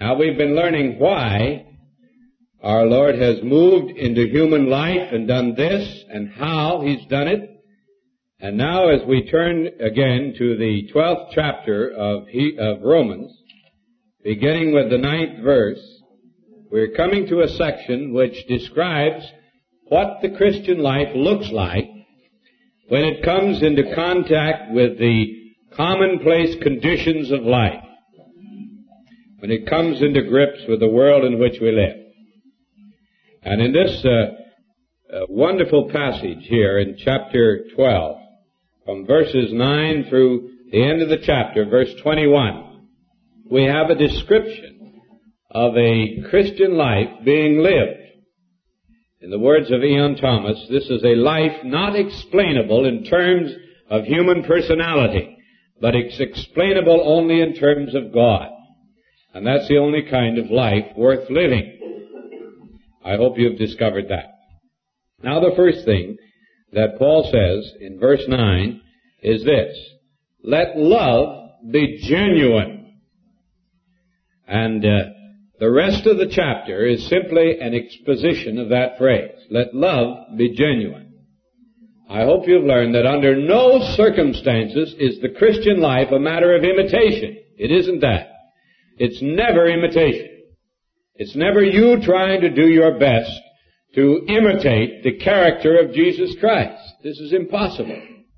Now, we've been learning why our Lord has moved into human life and done this and how He's done it. And now as we turn again to the 12th chapter of Romans, beginning with the 9th verse, we're coming to a section which describes what the Christian life looks like when it comes into contact with the commonplace conditions of life, when it comes into grips with the world in which we live. And in this wonderful passage here in chapter 12, from verses 9 through the end of the chapter, verse 21, we have a description of a Christian life being lived. In the words of Ian Thomas, this is a life not explainable in terms of human personality, but it's explainable only in terms of God. And that's the only kind of life worth living. I hope you've discovered that. Now the first thing that Paul says in verse 9 is this: let love be genuine. And the rest of the chapter is simply an exposition of that phrase. Let love be genuine. I hope you've learned that under no circumstances is the Christian life a matter of imitation. It isn't that. It's never imitation. It's never you trying to do your best to imitate the character of Jesus Christ. This is impossible.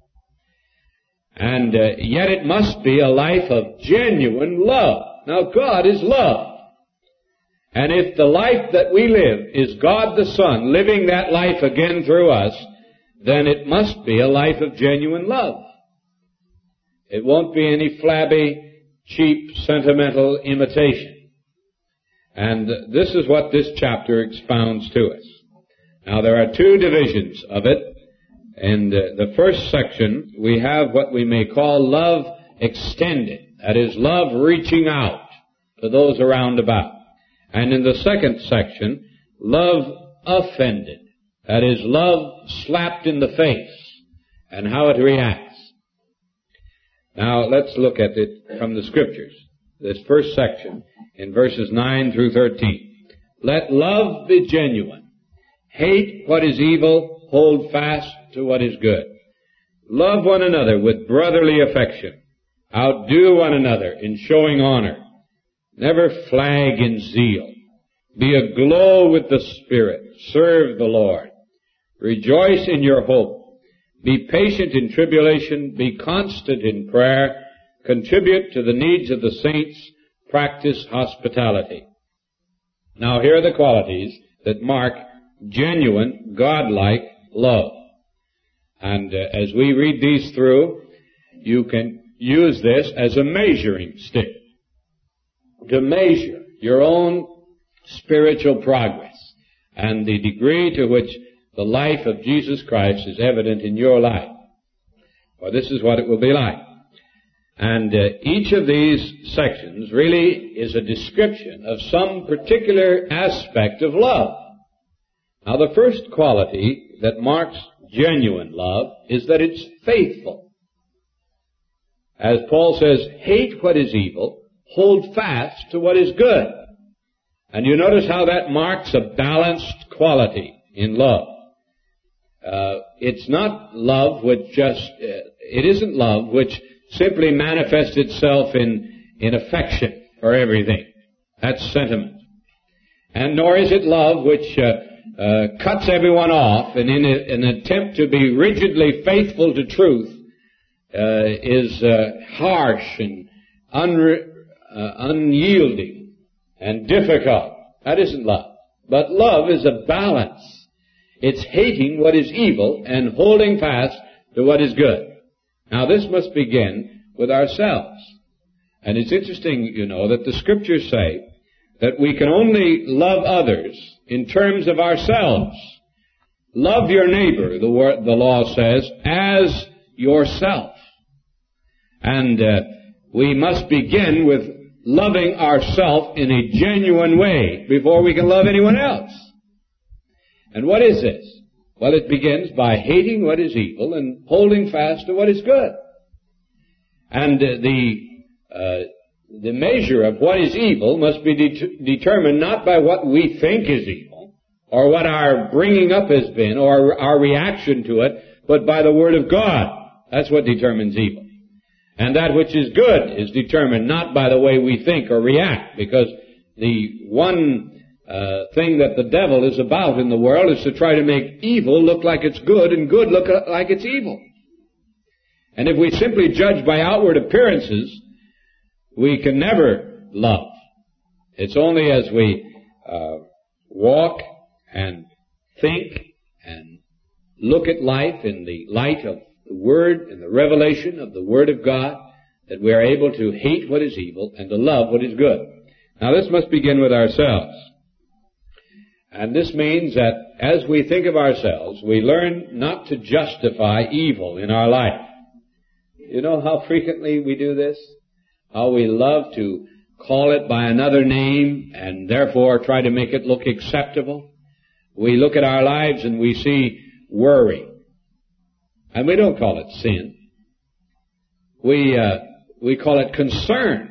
And yet it must be a life of genuine love. Now, God is love. And if the life that we live is God the Son living that life again through us, then it must be a life of genuine love. It won't be any flabby, cheap, sentimental imitation. And this is what this chapter expounds to us. Now, there are two divisions of it. In the first section, we have what we may call love extended. That is, love reaching out to those around about. And in the second section, love offended. That is, love slapped in the face and how it reacts. Now, let's look at it from the Scriptures. This first section, in verses 9 through 13. Let love be genuine. Hate what is evil. Hold fast to what is good. Love one another with brotherly affection. Outdo one another in showing honor. Never flag in zeal. Be aglow with the Spirit. Serve the Lord. Rejoice in your hope. Be patient in tribulation. Be constant in prayer. Contribute to the needs of the saints. Practice hospitality. Now here are the qualities that mark genuine, godlike love. And as we read these through, you can use this as a measuring stick to measure your own spiritual progress and the degree to which the life of Jesus Christ is evident in your life. For this is what it will be like. And each of these sections really is a description of some particular aspect of love. Now, the first quality that marks genuine love is that it's faithful. As Paul says, hate what is evil, hold fast to what is good. And you notice how that marks a balanced quality in love. It's not love which it isn't love which simply manifests itself in affection for everything. That's sentiment. And nor is it love which cuts everyone off and in an attempt to be rigidly faithful to truth is harsh and unyielding and difficult. That isn't love. But love is a balance. It's hating what is evil and holding fast to what is good. Now, this must begin with ourselves. And it's interesting, you know, that the Scriptures say that we can only love others in terms of ourselves. Love your neighbor, the law says, as yourself. And we must begin with loving ourselves in a genuine way before we can love anyone else. And what is this? Well, it begins by hating what is evil and holding fast to what is good. And the the measure of what is evil must be determined not by what we think is evil, or what our bringing up has been, or our reaction to it, but by the Word of God. That's what determines evil. And that which is good is determined not by the way we think or react, because the one thing that the devil is about in the world is to try to make evil look like it's good and good look like it's evil. And if we simply judge by outward appearances, we can never love. It's only as we walk and think and look at life in the light of the Word and the revelation of the Word of God that we are able to hate what is evil and to love what is good. Now this must begin with ourselves. And this means that as we think of ourselves, we learn not to justify evil in our life. You know how frequently we do this? How we love to call it by another name and therefore try to make it look acceptable. We look at our lives and we see worry. And we don't call it sin. We call it concern,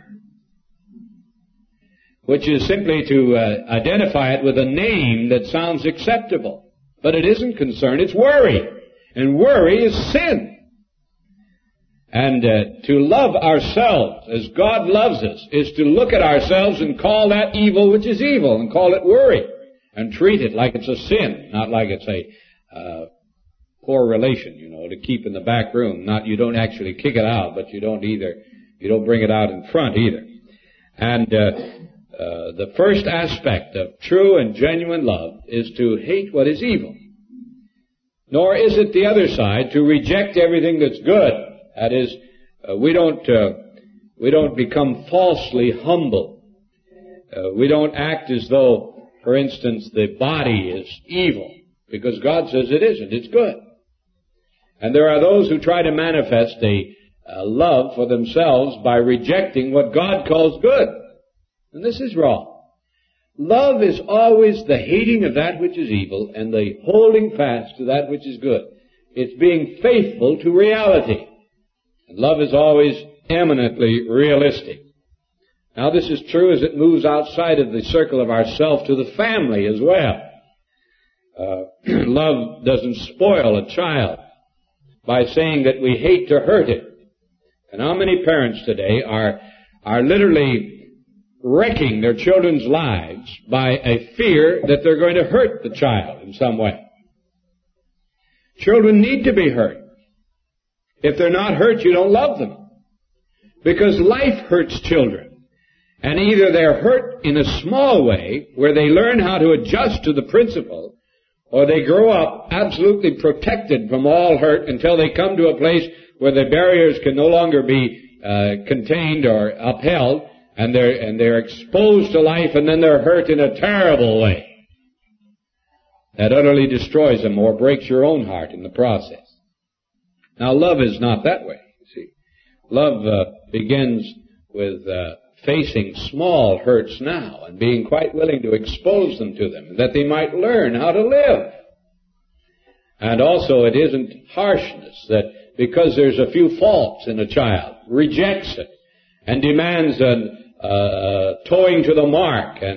which is simply to identify it with a name that sounds acceptable. But it isn't concern, it's worry. And worry is sin. And to love ourselves as God loves us is to look at ourselves and call that evil which is evil, and call it worry, and treat it like it's a sin, not like it's a poor relation, to keep in the back room. You don't actually kick it out, but you don't bring it out in front either. And the first aspect of true and genuine love is to hate what is evil. Nor is it the other side to reject everything that's good. That is, we don't become falsely humble. We don't act as though, for instance, the body is evil, because God says it isn't. It's good. And there are those who try to manifest a love for themselves by rejecting what God calls good. And this is wrong. Love is always the hating of that which is evil and the holding fast to that which is good. It's being faithful to reality. And love is always eminently realistic. Now this is true as it moves outside of the circle of ourself to the family as well. Love doesn't spoil a child by saying that we hate to hurt it. And how many parents today are literally wrecking their children's lives by a fear that they're going to hurt the child in some way. Children need to be hurt. If they're not hurt, you don't love them. Because life hurts children. And either they're hurt in a small way, where they learn how to adjust to the principle, or they grow up absolutely protected from all hurt until they come to a place where the barriers can no longer be contained or upheld, and they're exposed to life, and then they're hurt in a terrible way that utterly destroys them or breaks your own heart in the process. Now, love is not that way, you see. Love begins with facing small hurts now and being quite willing to expose them to them, that they might learn how to live. And also, it isn't harshness that because there's a few faults in a child, rejects it and demands towing to the mark and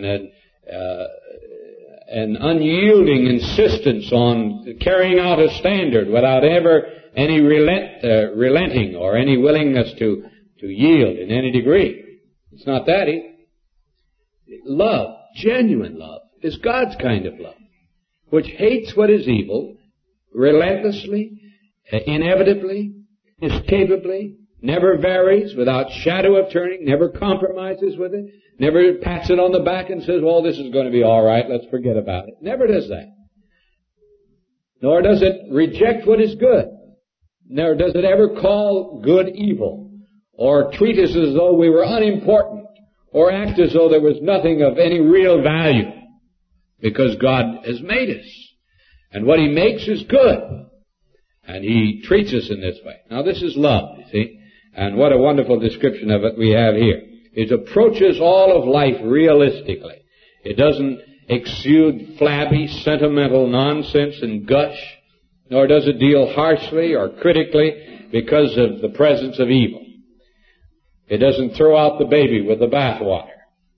an unyielding insistence on carrying out a standard without ever any relenting or any willingness to yield in any degree. It's not that either. Love, genuine love, is God's kind of love, which hates what is evil relentlessly, inevitably, inescapably, never varies without shadow of turning, never compromises with it, never pats it on the back and says, well, this is going to be all right, let's forget about it. Never does that. Nor does it reject what is good. Nor does it ever call good evil, or treat us as though we were unimportant, or act as though there was nothing of any real value, because God has made us. And what He makes is good. And He treats us in this way. Now this is love, you see. And what a wonderful description of it we have here. It approaches all of life realistically. It doesn't exude flabby, sentimental nonsense and gush, nor does it deal harshly or critically because of the presence of evil. It doesn't throw out the baby with the bathwater.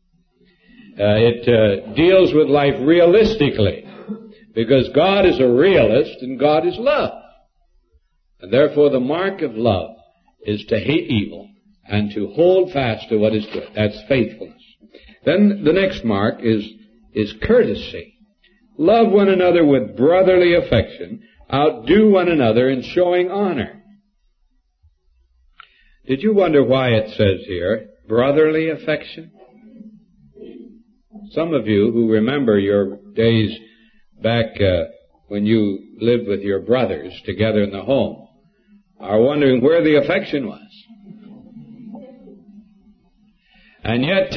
It deals with life realistically, because God is a realist and God is love. And therefore the mark of love is to hate evil and to hold fast to what is good. That's faithfulness. Then the next mark is courtesy. Love one another with brotherly affection. Outdo one another in showing honor. Did you wonder why it says here, brotherly affection? Some of you who remember your days back when you lived with your brothers together in the home are wondering where the affection was. And yet,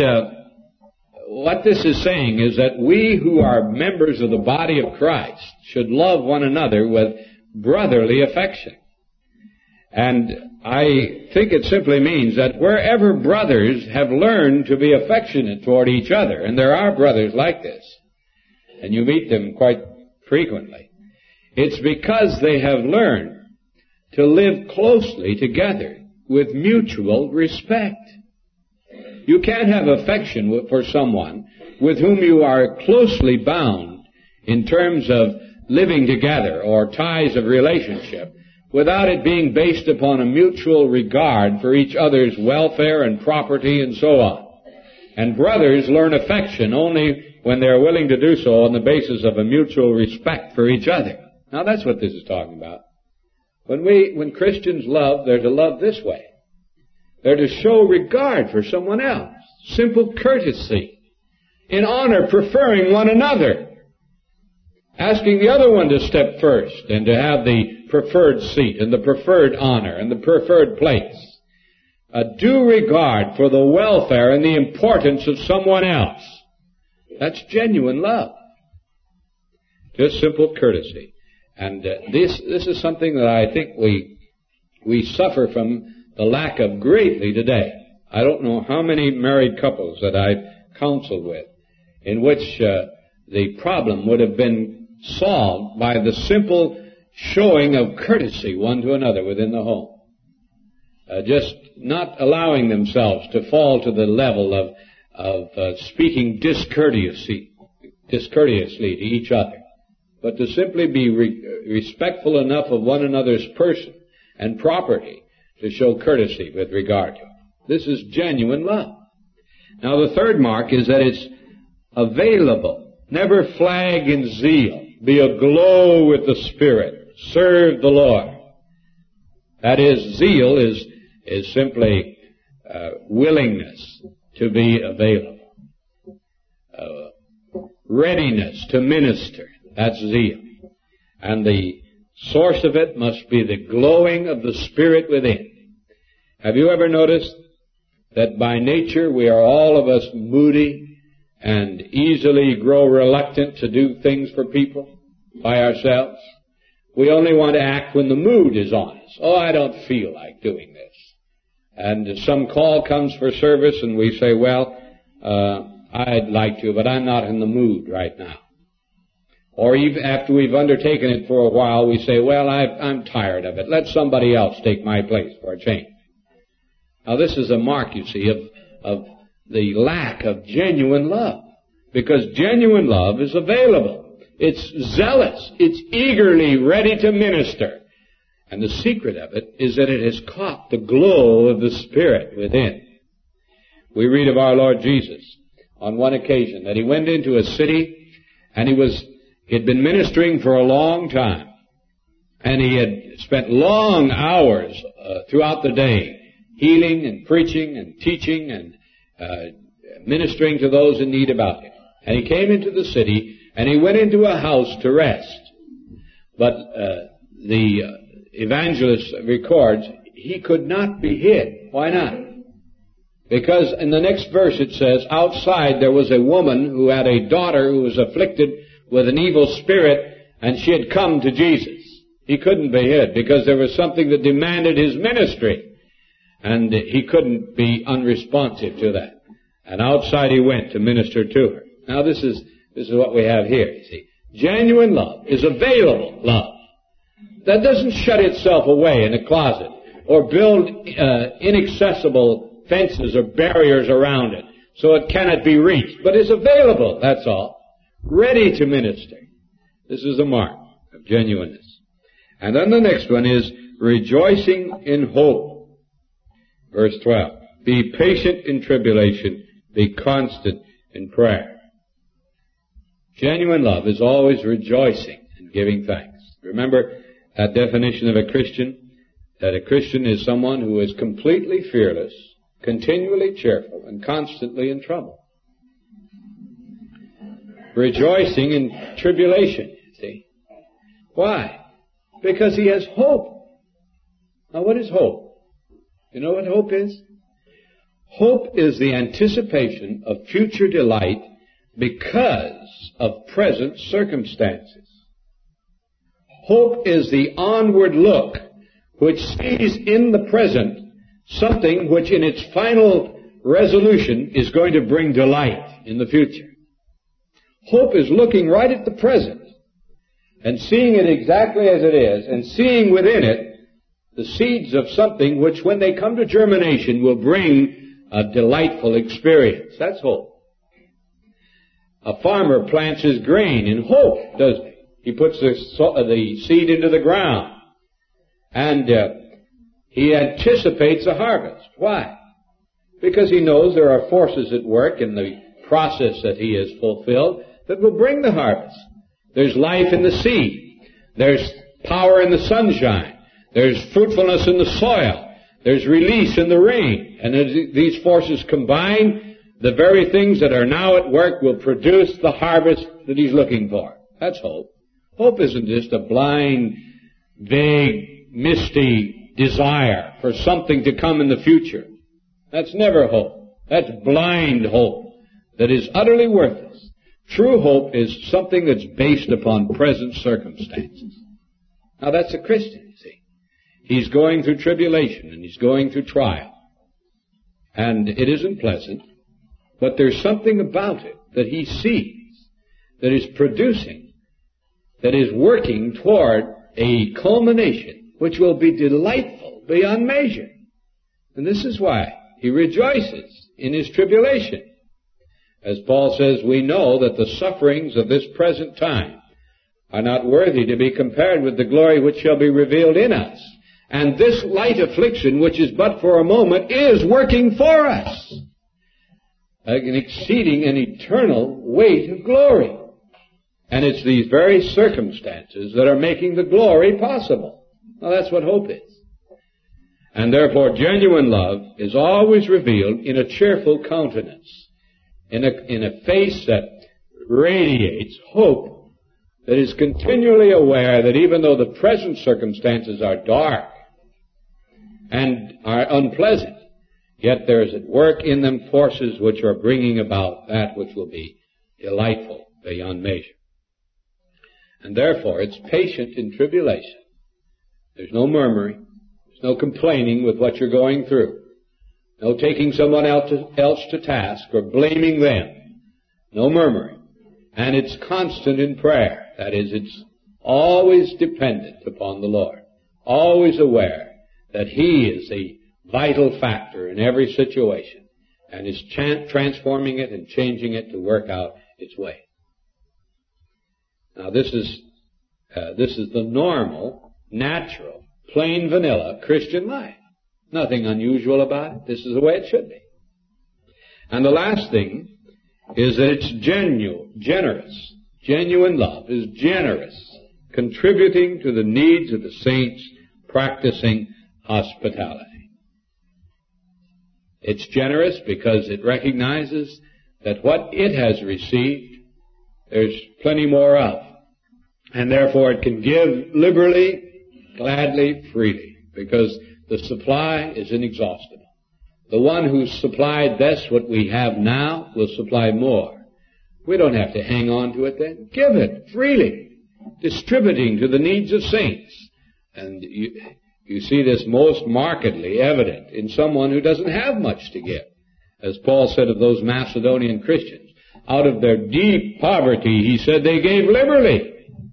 what this is saying is that we who are members of the body of Christ should love one another with brotherly affection. And I think it simply means that wherever brothers have learned to be affectionate toward each other, and there are brothers like this, and you meet them quite frequently, it's because they have learned to live closely together with mutual respect. You can't have affection for someone with whom you are closely bound in terms of living together or ties of relationship without it being based upon a mutual regard for each other's welfare and property and so on. And brothers learn affection only when they're willing to do so on the basis of a mutual respect for each other. Now that's what this is talking about. When Christians love, they're to love this way. They're to show regard for someone else. Simple courtesy. In honor, preferring one another. Asking the other one to step first and to have the preferred seat and the preferred honor and the preferred place. A due regard for the welfare and the importance of someone else. That's genuine love. Just simple courtesy. And this is something that I think we suffer from the lack of greatly today. I don't know how many married couples that I've counseled with in which the problem would have been solved by the simple showing of courtesy one to another within the home. Just not allowing themselves to fall to the level of speaking discourteously to each other, but to simply be respectful enough of one another's person and property to show courtesy with regard to it. This is genuine love. Now the third mark is that it's available. Never flag in zeal. Be aglow with the Spirit. Serve the Lord. That is, zeal is simply willingness to be available. Readiness to minister. That's zeal. And the source of it must be the glowing of the Spirit within. Have you ever noticed that by nature we are all of us moody and easily grow reluctant to do things for people by ourselves? We only want to act when the mood is on us. Oh, I don't feel like doing this. And some call comes for service and we say, well, I'd like to, but I'm not in the mood right now. Or even after we've undertaken it for a while, we say, well, I'm tired of it. Let somebody else take my place for a change. Now this is a mark, you see, of the lack of genuine love. Because genuine love is available. It's zealous. It's eagerly ready to minister. And the secret of it is that it has caught the glow of the Spirit within. We read of our Lord Jesus on one occasion that he went into a city and he'd been ministering for a long time. And he had spent long hours throughout the day healing and preaching and teaching and ministering to those in need about him. And he came into the city and he went into a house to rest. But the evangelist records he could not be hid. Why not? Because in the next verse it says, outside there was a woman who had a daughter who was afflicted with an evil spirit, and she had come to Jesus. He couldn't be hid because there was something that demanded his ministry, and he couldn't be unresponsive to that. And outside he went to minister to her. Now this is what we have here, you see. Genuine love is available love. That doesn't shut itself away in a closet or build inaccessible fences or barriers around it, so it cannot be reached, but is available, that's all. Ready to minister. This is a mark of genuineness. And then the next one is rejoicing in hope. Verse 12. Be patient in tribulation, be constant in prayer. Genuine love is always rejoicing and giving thanks. Remember that definition of a Christian, that a Christian is someone who is completely fearless, continually cheerful, and constantly in trouble. Rejoicing in tribulation, see. Why? Because he has hope. Now what is hope? You know what hope is? Hope is the anticipation of future delight because of present circumstances. Hope is the onward look which sees in the present something which in its final resolution is going to bring delight in the future. Hope is looking right at the present and seeing it exactly as it is and seeing within it the seeds of something which when they come to germination will bring a delightful experience. That's hope. A farmer plants his grain in hope, doesn't he? He puts the seed into the ground and he anticipates a harvest. Why? Because he knows there are forces at work in the process that he has fulfilled that will bring the harvest. There's life in the seed. There's power in the sunshine. There's fruitfulness in the soil. There's release in the rain. And as these forces combine, the very things that are now at work will produce the harvest that he's looking for. That's hope. Hope isn't just a blind, vague, misty desire for something to come in the future. That's never hope. That's blind hope that is utterly worthless. True hope is something that's based upon present circumstances. Now that's a Christian, you see. He's going through tribulation and he's going through trial. And it isn't pleasant, but there's something about it that he sees that is producing, that is working toward a culmination which will be delightful beyond measure. And this is why he rejoices in his tribulation. As Paul says, we know that the sufferings of this present time are not worthy to be compared with the glory which shall be revealed in us. And this light affliction, which is but for a moment, is working for us an exceeding and eternal weight of glory. And it's these very circumstances that are making the glory possible. Now that's what hope is. And therefore genuine love is always revealed in a cheerful countenance, in a face that radiates hope, that is continually aware that even though the present circumstances are dark and are unpleasant, yet there is at work in them forces which are bringing about that which will be delightful beyond measure. And therefore it's patient in tribulation. There's no murmuring. There's no complaining with what you're going through. No taking someone else to task or blaming them. No murmuring. And it's constant in prayer. That is, it's always dependent upon the Lord. Always aware that He is a vital factor in every situation and is transforming it and changing it to work out its way. Now this is the normal, natural, plain vanilla Christian life. Nothing unusual about it. This is the way it should be. And the last thing is that it's generous. Genuine love is generous, contributing to the needs of the saints, practicing hospitality. It's generous because it recognizes that what it has received, there's plenty more of. And therefore it can give liberally, gladly, freely, because the supply is inexhaustible. The one who supplied this, what we have now, will supply more. We don't have to hang on to it then. Give it freely, distributing to the needs of saints. And you see this most markedly evident in someone who doesn't have much to give. As Paul said of those Macedonian Christians, out of their deep poverty, he said they gave liberally.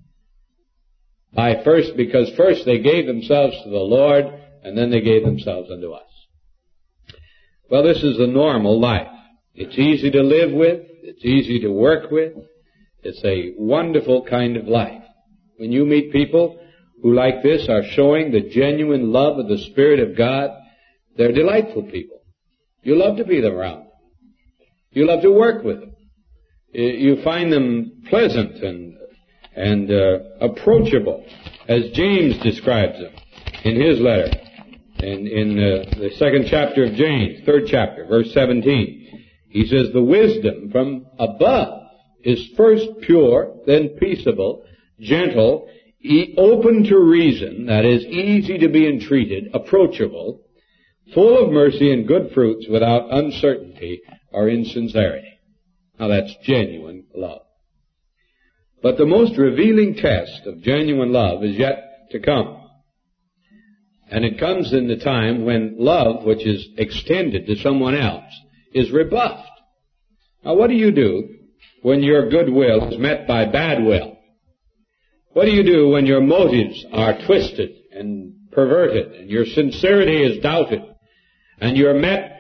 Because first they gave themselves to the Lord, and then they gave themselves unto us. Well, this is the normal life. It's easy to live with. It's easy to work with. It's a wonderful kind of life. When you meet people who like this are showing the genuine love of the Spirit of God, they're delightful people. You love to be around them. You love to work with them. You find them pleasant and approachable, as James describes them in his letter. In the second chapter of James, third chapter, verse 17, he says, "The wisdom from above is first pure, then peaceable, gentle, open to reason," that is, easy to be entreated, approachable, full of mercy and good fruits, without uncertainty or insincerity. Now that's genuine love. But the most revealing test of genuine love is yet to come. And it comes in the time when love, which is extended to someone else, is rebuffed. Now what do you do when your goodwill is met by bad will? What do you do when your motives are twisted and perverted and your sincerity is doubted and your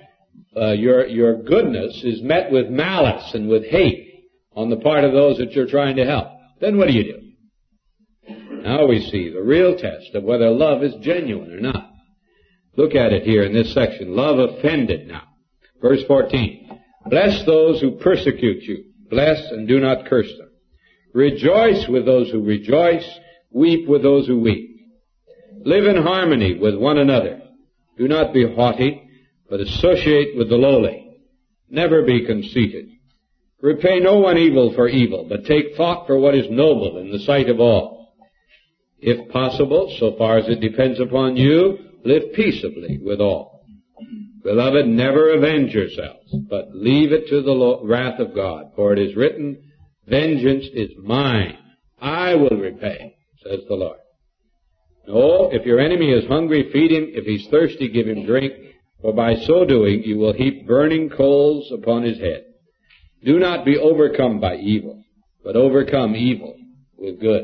goodness is met with malice and with hate on the part of those that you're trying to help? Then what do you do? Now we see the real test of whether love is genuine or not. Look at it here in this section. Love offended now. Verse 14. "Bless those who persecute you. Bless and do not curse them. Rejoice with those who rejoice. Weep with those who weep. Live in harmony with one another. Do not be haughty, but associate with the lowly. Never be conceited. Repay no one evil for evil, but take thought for what is noble in the sight of all. If possible, so far as it depends upon you, live peaceably with all. Beloved, never avenge yourselves, but leave it to the wrath of God. For it is written, 'Vengeance is mine. I will repay,' says the Lord. No, if your enemy is hungry, feed him. If he's thirsty, give him drink. For by so doing, you will heap burning coals upon his head. Do not be overcome by evil, but overcome evil with good."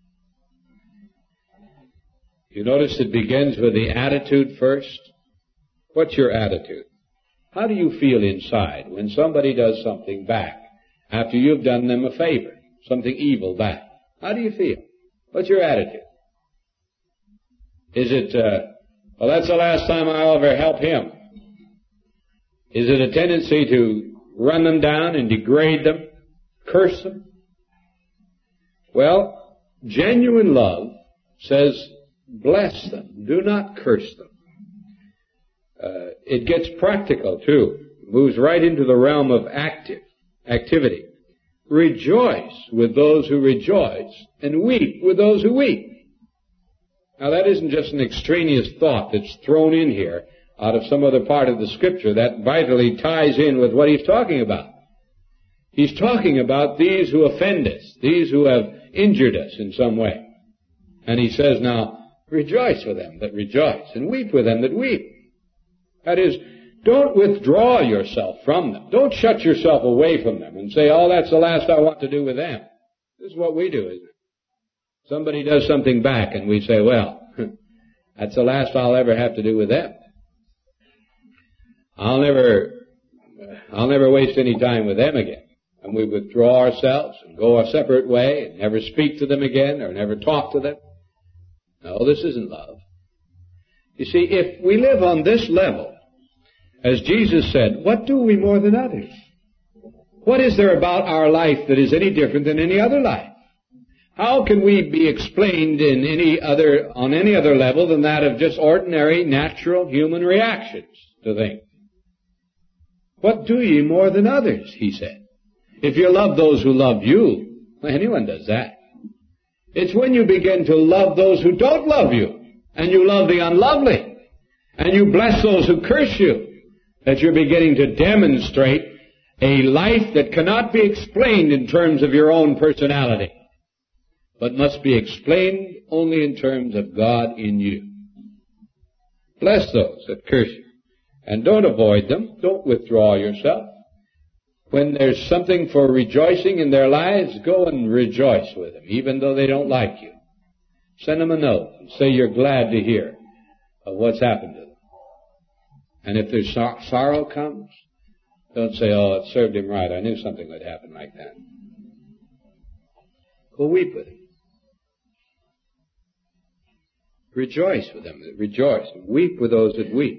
You notice it begins with the attitude first. What's your attitude? How do you feel inside when somebody does something back after you've done them a favor, something evil back? How do you feel? What's your attitude? Is it, well, that's the last time I'll ever help him? Is it a tendency to run them down and degrade them, curse them? Well, genuine love says, bless them. Do not curse them. It gets practical, too. It moves right into the realm of activity. Rejoice with those who rejoice, and weep with those who weep. Now, that isn't just an extraneous thought that's thrown in here out of some other part of the Scripture. That vitally ties in with what he's talking about. He's talking about these who offend us, these who have injured us in some way. And he says now, rejoice with them that rejoice, and weep with them that weep. That is, don't withdraw yourself from them. Don't shut yourself away from them and say, oh, that's the last I want to do with them. This is what we do, isn't it? Somebody does something back and we say, well, that's the last I'll ever have to do with them. I'll never waste any time with them again. And we withdraw ourselves and go a separate way and never speak to them again or never talk to them. No, this isn't love. You see, if we live on this level, as Jesus said, what do we more than others? What is there about our life that is any different than any other life? How can we be explained on any other level than that of just ordinary, natural human reactions to things? What do ye more than others, he said. If you love those who love you, well, anyone does that. It's when you begin to love those who don't love you, and you love the unlovely, and you bless those who curse you, that you're beginning to demonstrate a life that cannot be explained in terms of your own personality, but must be explained only in terms of God in you. Bless those that curse you. And don't avoid them. Don't withdraw yourself. When there's something for rejoicing in their lives, go and rejoice with them, even though they don't like you. Send them a note and say you're glad to hear of what's happened to them. And if there's sorrow comes, don't say, oh, it served him right. I knew something would happen like that. Go weep with him. Rejoice with them that rejoice. Weep with those that weep.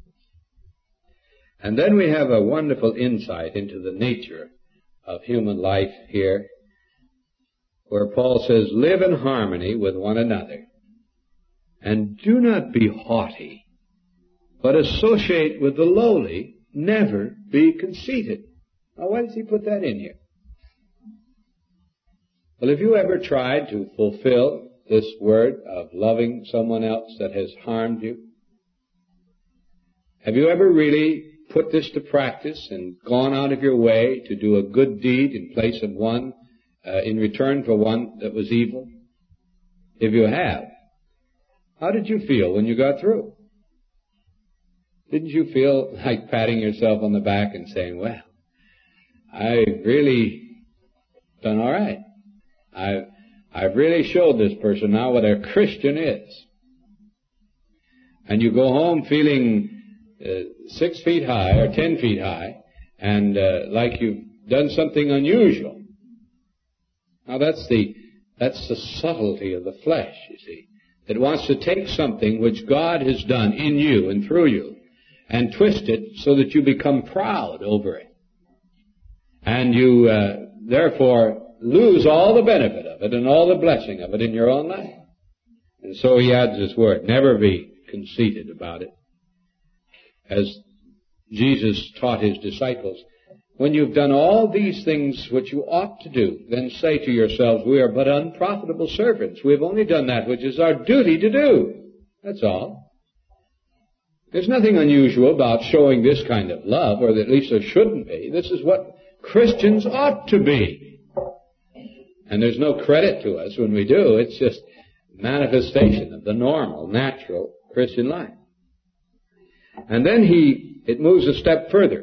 And then we have a wonderful insight into the nature of human life here, where Paul says, live in harmony with one another, and do not be haughty, but associate with the lowly, never be conceited. Now, why does he put that in here? Well, have you ever tried to fulfill this word of loving someone else that has harmed you? Have you ever really put this to practice and gone out of your way to do a good deed in place of one, in return for one that was evil? If you have, how did you feel when you got through? Didn't you feel like patting yourself on the back and saying, well, I've really done all right. I've really showed this person now what a Christian is. And you go home feeling 6 feet high or 10 feet high, and like you've done something unusual. Now that's the subtlety of the flesh, you see. It wants to take something which God has done in you and through you and twist it so that you become proud over it. And you therefore lose all the benefit of it and all the blessing of it in your own life. And so he adds this word, never be conceited about it. As Jesus taught his disciples, when you've done all these things which you ought to do, then say to yourselves, we are but unprofitable servants. We have only done that which is our duty to do. That's all. There's nothing unusual about showing this kind of love, or at least there shouldn't be. This is what Christians ought to be. And there's no credit to us when we do. It's just manifestation of the normal, natural Christian life. And then it moves a step further.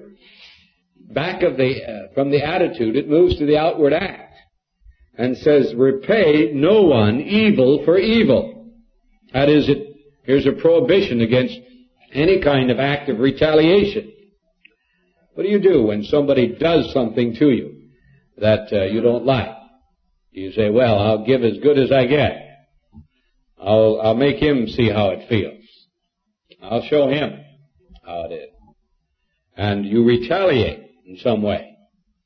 From the attitude, it moves to the outward act. And says, repay no one evil for evil. That is, here's a prohibition against any kind of act of retaliation. What do you do when somebody does something to you that you don't like? You say, well, I'll give as good as I get. I'll make him see how it feels. I'll show him how it is. And you retaliate in some way.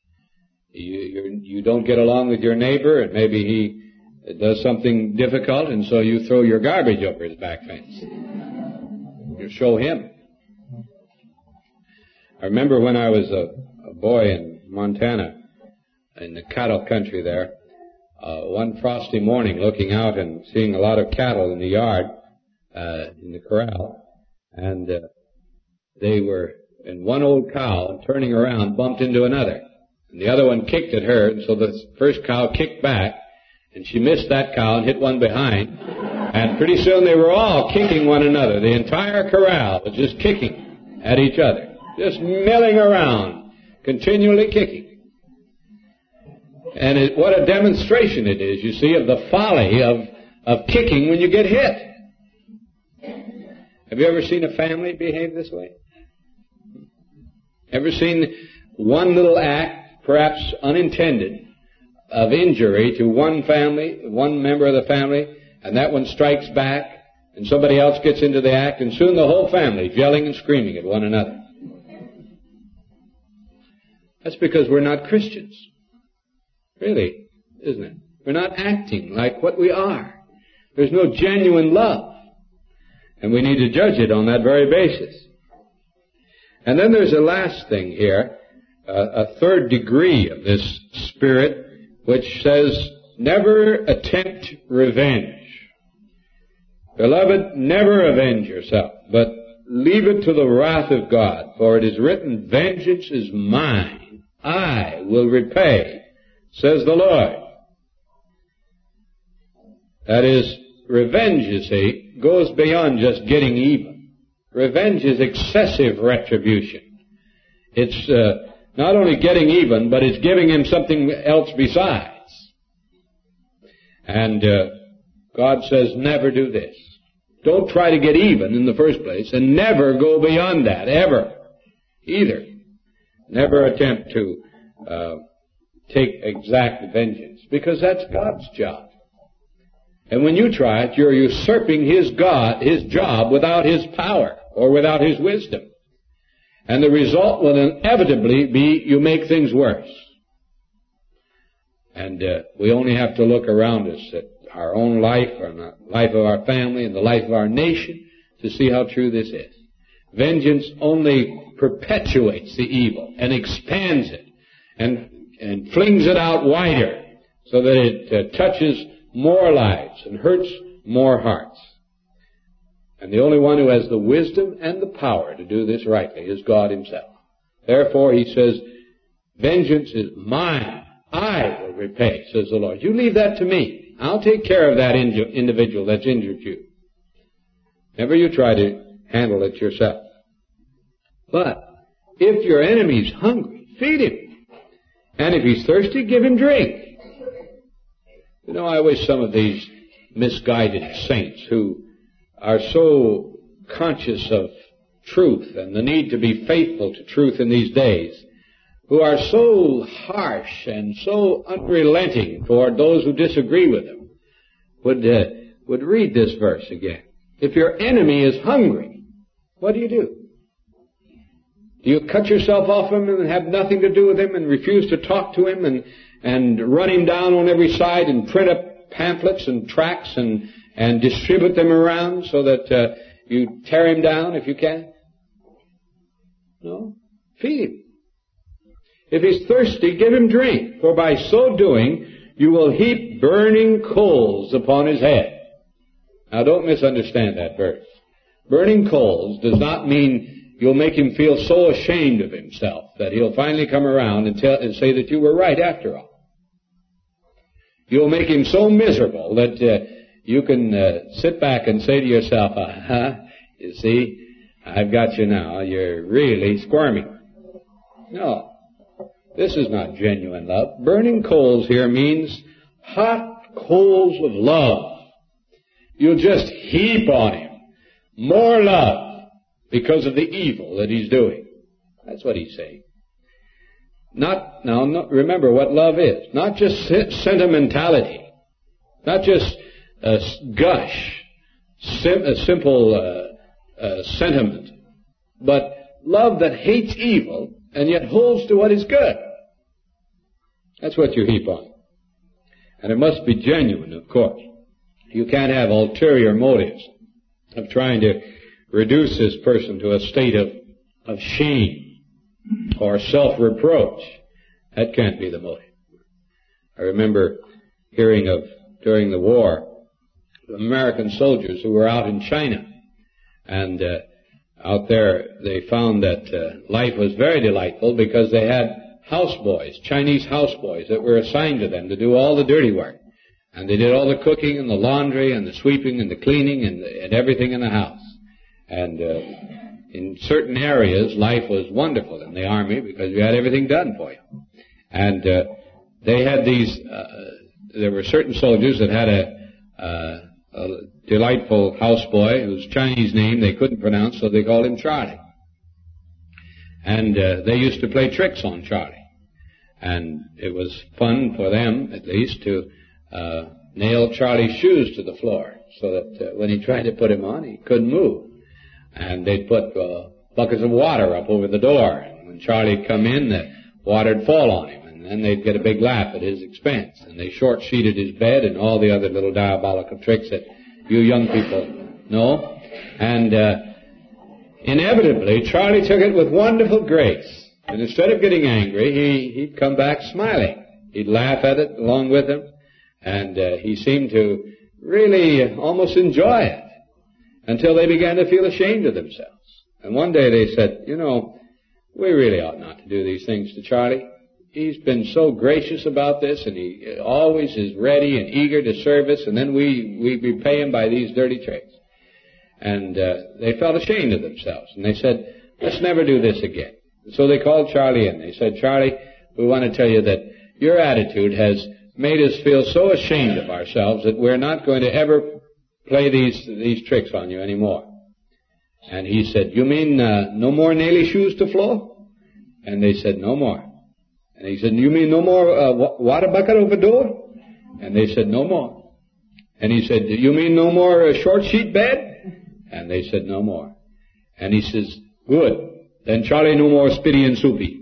You don't get along with your neighbor, and maybe he does something difficult, and so you throw your garbage over his back fence. You show him. I remember when I was a boy in Montana, in the cattle country there, one frosty morning looking out and seeing a lot of cattle in the yard, in the corral, and they were in one old cow, and turning around bumped into another. And the other one kicked at her, and so the first cow kicked back, and she missed that cow and hit one behind. And pretty soon they were all kicking one another. The entire corral was just kicking at each other, just milling around, continually kicking. And what a demonstration it is, you see, of the folly of kicking when you get hit. Have you ever seen a family behave this way? Ever seen one little act, perhaps unintended, of injury to one family, one member of the family, and that one strikes back, and somebody else gets into the act, and soon the whole family is yelling and screaming at one another? That's because we're not Christians. Really, isn't it? We're not acting like what we are. There's no genuine love. And we need to judge it on that very basis. And then there's a last thing here, a third degree of this spirit, which says, never attempt revenge. Beloved, never avenge yourself, but leave it to the wrath of God. For it is written, vengeance is mine. I will repay, says the Lord. That is, revenge, you see, goes beyond just getting even. Revenge is excessive retribution. It's not only getting even, but it's giving him something else besides. And God says, never do this. Don't try to get even in the first place, and never go beyond that, ever, either. Never attempt to take exact vengeance, because that's God's job. And when you try it, you're usurping His job without His power or without His wisdom. And the result will inevitably be you make things worse. And we only have to look around us at our own life, or the life of our family, and the life of our nation to see how true this is. Vengeance only perpetuates the evil and expands it and flings it out wider so that it touches more lives and hurts more hearts. And the only one who has the wisdom and the power to do this rightly is God Himself. Therefore, He says, vengeance is mine. I will repay, says the Lord. You leave that to me. I'll take care of that individual that's injured you. Never you try to handle it yourself. But if your enemy's hungry, feed him. And if he's thirsty, give him drink. You know, I wish some of these misguided saints who are so conscious of truth and the need to be faithful to truth in these days, who are so harsh and so unrelenting toward those who disagree with them, would read this verse again. If your enemy is hungry, what do? Do you cut yourself off him and have nothing to do with him and refuse to talk to him and run him down on every side and print up pamphlets and tracts and distribute them around so that you tear him down if you can? No. Feed him. If he's thirsty, give him drink, for by so doing you will heap burning coals upon his head. Now don't misunderstand that verse. Burning coals does not mean you'll make him feel so ashamed of himself that he'll finally come around and say that you were right after all. You'll make him so miserable that you can sit back and say to yourself, you see, I've got you now. You're really squirming. No. This is not genuine love. Burning coals here means hot coals of love. You'll just heap on him more love because of the evil that he's doing. That's what he's saying. Remember what love is. Not just sentimentality. Not just gush. A simple sentiment. But love that hates evil and yet holds to what is good. That's what you heap on. And it must be genuine, of course. You can't have ulterior motives of trying to reduce this person to a state of shame or self-reproach. That can't be the motive. I remember hearing of, during the war, American soldiers who were out in China. And out there they found that life was very delightful because they had houseboys, Chinese houseboys that were assigned to them to do all the dirty work. And they did all the cooking and the laundry and the sweeping and the cleaning and everything in the house. And in certain areas, life was wonderful in the army because you had everything done for you. And they had these, there were certain soldiers that had a delightful houseboy whose Chinese name they couldn't pronounce, so they called him Charlie. And they used to play tricks on Charlie. And it was fun for them, at least, to nail Charlie's shoes to the floor so that when he tried to put him on, he couldn't move. And they'd put buckets of water up over the door. And when Charlie'd come in, the water'd fall on him. And then they'd get a big laugh at his expense. And they short-sheeted his bed and all the other little diabolical tricks that you young people know. And inevitably, Charlie took it with wonderful grace. And instead of getting angry, he'd come back smiling. He'd laugh at it along with them. And he seemed to really almost enjoy it until they began to feel ashamed of themselves. And one day they said, you know, we really ought not to do these things to Charlie. He's been so gracious about this, and he always is ready and eager to serve us, and then we repay him by these dirty tricks. And they felt ashamed of themselves. And they said, let's never do this again. So they called Charlie in. They said, Charlie, we want to tell you that your attitude has made us feel so ashamed of ourselves that we're not going to ever play these tricks on you anymore. And he said, you mean no more naily shoes to floor? And they said, no more. And he said, you mean no more water bucket over door? And they said, no more. And he said, you mean no more short sheet bed? And they said, no more. And he says, good. Then Charlie, no more Spitty and Soupy.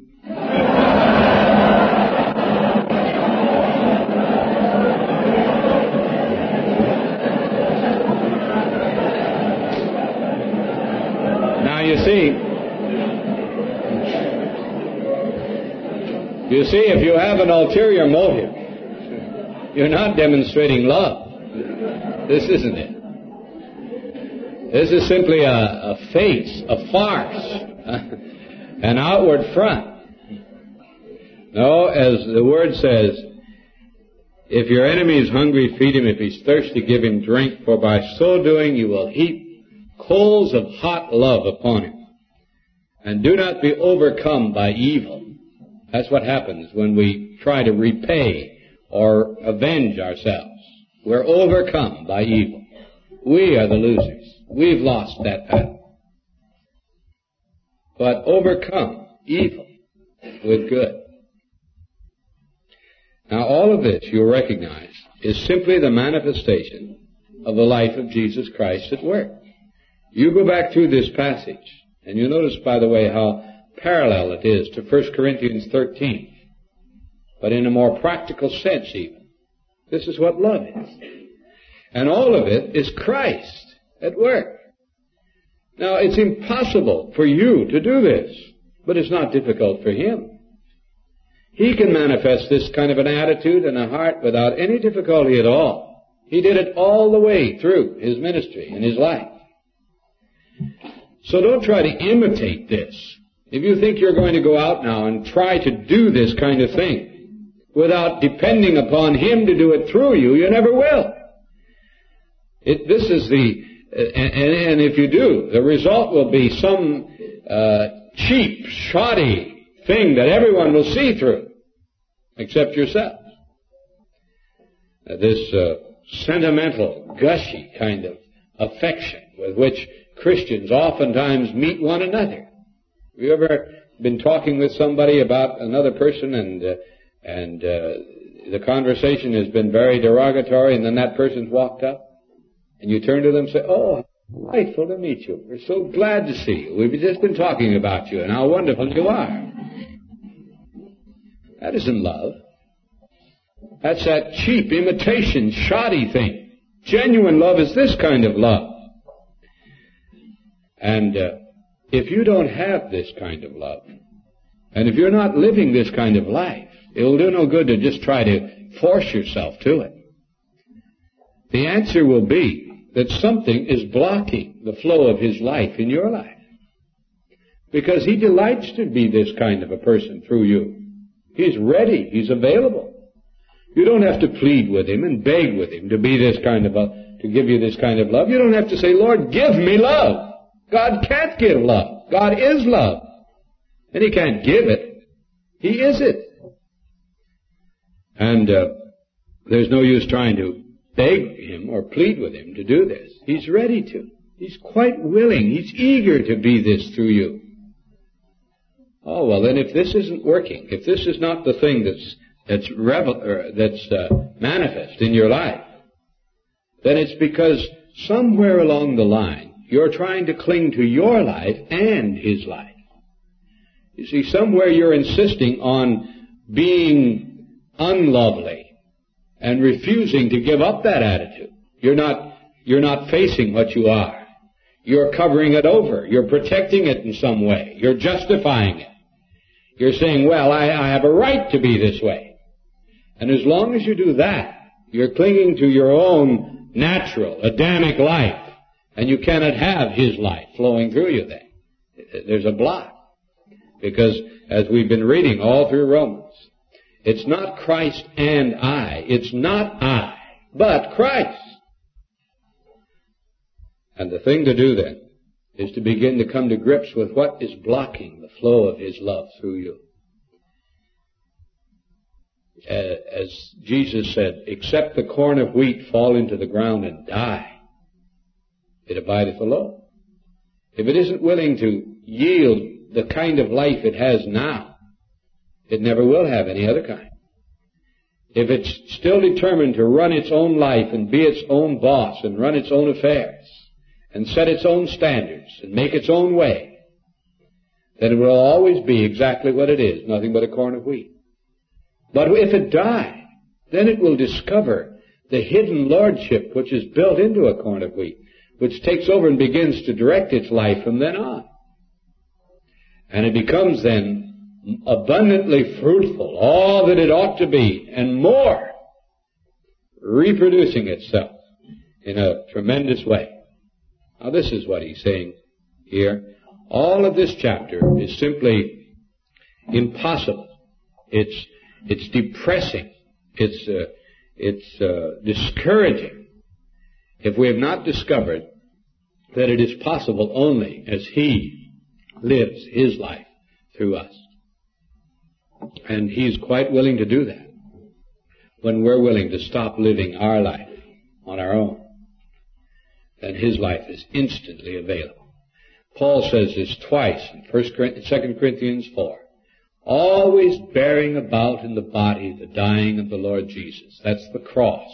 Now you see, if you have an ulterior motive, you're not demonstrating love. This isn't it. This is simply a face, a farce, an outward front. No, as the word says, if your enemy is hungry, feed him. If he's thirsty, give him drink. For by so doing you will heap coals of hot love upon him. And do not be overcome by evil. That's what happens when we try to repay or avenge ourselves. We're overcome by evil. We are the losers. We've lost that battle. But overcome evil with good. Now all of this, you'll recognize, is simply the manifestation of the life of Jesus Christ at work. You go back through this passage, and you notice, by the way, how parallel it is to 1 Corinthians 13. But in a more practical sense even. This is what love is. And all of it is Christ at work. Now, it's impossible for you to do this, but it's not difficult for Him. He can manifest this kind of an attitude in a heart without any difficulty at all. He did it all the way through His ministry and His life. So don't try to imitate this. If you think you're going to go out now and try to do this kind of thing without depending upon Him to do it through you, you never will. And if you do, the result will be some cheap, shoddy thing that everyone will see through, except yourself. This sentimental, gushy kind of affection with which Christians oftentimes meet one another. Have you ever been talking with somebody about another person and the conversation has been very derogatory, and then that person's walked up, and you turn to them and say, "Oh, delightful to meet you. We're so glad to see you. We've just been talking about you and how wonderful you are." That isn't love. That's that cheap imitation, shoddy thing. Genuine love is this kind of love. And if you don't have this kind of love, and if you're not living this kind of life, it will do no good to just try to force yourself to it. The answer will be that something is blocking the flow of His life in your life. Because He delights to be this kind of a person through you. He's ready. He's available. You don't have to plead with Him and beg with Him to be this kind of to give you this kind of love. You don't have to say, "Lord, give me love." God can't give love. God is love. And He can't give it. He is it. And there's no use trying to beg Him or plead with Him to do this. He's ready to. He's quite willing. He's eager to be this through you. Oh, well, then if this isn't working, if this is not the thing that's manifest in your life, then it's because somewhere along the line you're trying to cling to your life and His life. You see, somewhere you're insisting on being unlovely and refusing to give up that attitude. You're not facing what you are. You're covering it over. You're protecting it in some way. You're justifying it. You're saying, "Well, I have a right to be this way." And as long as you do that, you're clinging to your own natural, Adamic life, and you cannot have His life flowing through you then. There's a block. Because, as we've been reading all through Romans, it's not Christ and I. It's not I, but Christ. And the thing to do then is to begin to come to grips with what is blocking the flow of His love through you. As Jesus said, "Except the corn of wheat fall into the ground and die, it abideth alone. If it isn't willing to yield the kind of life it has now, it never will have any other kind. If it's still determined to run its own life and be its own boss and run its own affairs and set its own standards and make its own way, then it will always be exactly what it is, nothing but a corn of wheat. But if it die, then it will discover the hidden lordship which is built into a corn of wheat, which takes over and begins to direct its life from then on. And it becomes then abundantly fruitful, all that it ought to be, and more, reproducing itself in a tremendous way. Now this is what he's saying here. All of this chapter is simply impossible. It's depressing. It's discouraging if we have not discovered that it is possible only as he lives his life through us. And he's quite willing to do that when we're willing to stop living our life on our own. Then his life is instantly available. Paul says this twice in 2 Corinthians 4. Always bearing about in the body the dying of the Lord Jesus. That's the cross.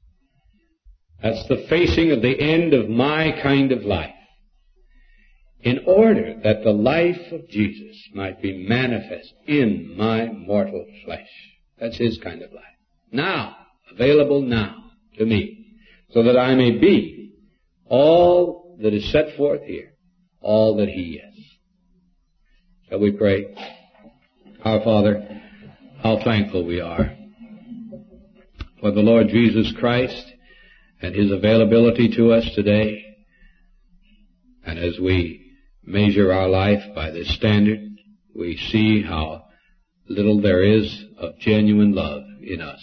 That's the facing of the end of my kind of life, in order that the life of Jesus might be manifest in my mortal flesh. That's his kind of life. Now, available now to me, so that I may be all that is set forth here, all that he is. Shall we pray? Our Father, how thankful we are for the Lord Jesus Christ and his availability to us today. And as we measure our life by this standard, we see how little there is of genuine love in us.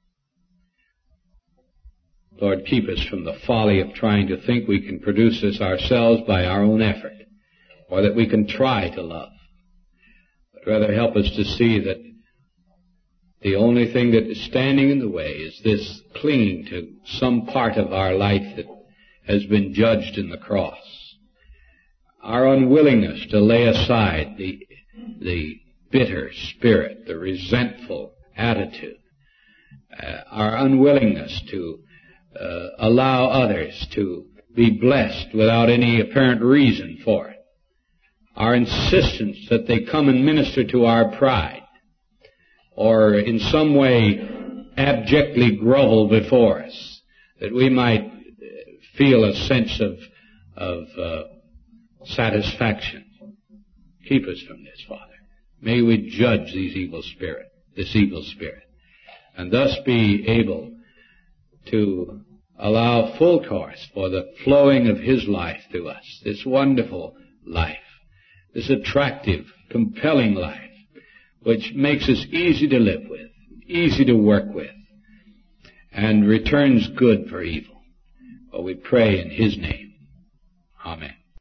Lord, keep us from the folly of trying to think we can produce this ourselves by our own effort, or that we can try to love. But rather help us to see that the only thing that is standing in the way is this clinging to some part of our life that has been judged in the cross. Our unwillingness to lay aside the bitter spirit, the resentful attitude, our unwillingness to allow others to be blessed without any apparent reason for it, our insistence that they come and minister to our pride, or in some way abjectly grovel before us, that we might feel a sense of satisfaction. Keep us from this, Father. May we judge this evil spirit, and thus be able to allow full course for the flowing of his life through us, this wonderful life, this attractive, compelling life, which makes us easy to live with, easy to work with, and returns good for evil. For we pray in his name. Amen.